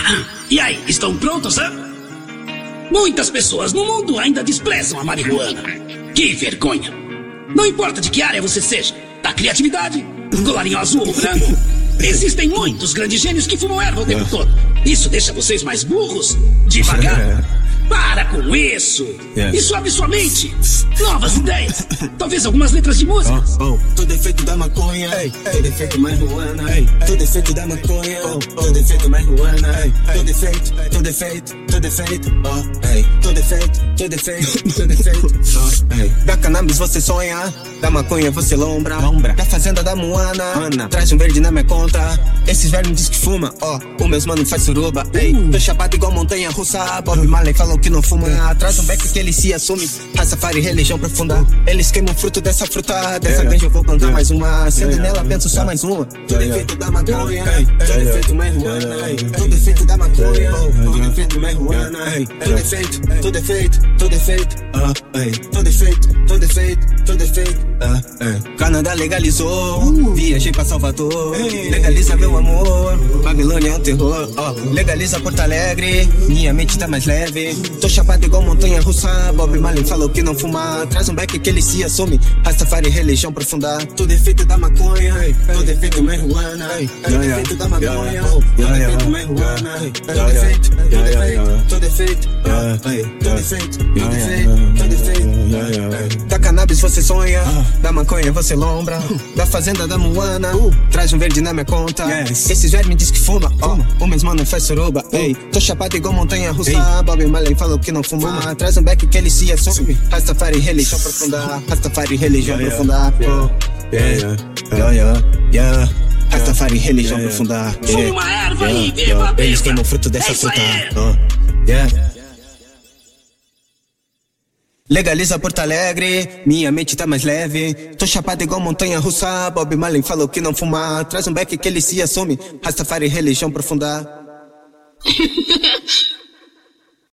E aí, estão prontos, hã? Muitas pessoas no mundo ainda desprezam a marihuana. Que vergonha! Não importa de que área você seja, da criatividade, colarinho azul ou branco, existem muitos grandes gênios que fumam erva o tempo todo. Isso deixa vocês mais burros? Devagar. Para com isso! Isso abre sua mente! Novas ideias! Talvez algumas letras de música! Todo efeito da maconha, todo efeito marihuana, todo efeito da maconha, todo efeito marihuana, todo efeito, todo efeito, todo efeito, todo efeito, todo efeito, todo efeito. Da cannabis você sonha, da maconha você lombra, da fazenda da Moana, traz um verde na minha conta. Esses vermes diz que fuma, o meus mano faz suruba, tô chapado igual montanha russa. Bob Marley falou que não fuma, traz um beck que ele se assume. Rastafari, religião profunda, eles queimam o fruto dessa fruta. Dessa ganja eu vou plantar mais uma, sendo nela penso só mais uma. Todo efeito da maconha, todo efeito marihuana, todo efeito da maconha, todo efeito marihuana, todo efeito, todo efeito, todo efeito, todo efeito, todo efeito, todo efeito. Canadá legalizou, viajei pra Salvador, legaliza meu amor, Babilônia é um terror, legaliza Porto Alegre, minha mente tá mais leve. Tô chapado igual montanha russa, Bob Marley falou que não fuma, traz um beck que ele se assume. Rastafari, religião profunda, todo efeito da maconha, todo efeito marihuana, todo efeito da maconha, todo efeito marihuana, todo efeito, todo efeito, todo efeito, todo efeito, todo efeito, todo efeito. Da cannabis você sonha, da maconha você lombra, da fazenda da Moana, traz um verde na minha conta. Esses vermes diz que fuma, o mesmo mano faz suruba, tô chapado igual montanha russa, Bob Marley falou que não fuma, traz um beck que ele se assume. Rastafari, religião profunda, Rastafari, religião profunda. Rastafari, religião profunda. Fuma uma erva e viva a vida. Eles queimam o fruto dessa fruta. Legaliza Porto Alegre, minha mente tá mais leve. Tô chapado igual montanha russa, Bob Marley falou que não fuma, traz um beck que ele se assume. Rastafari, religião profunda.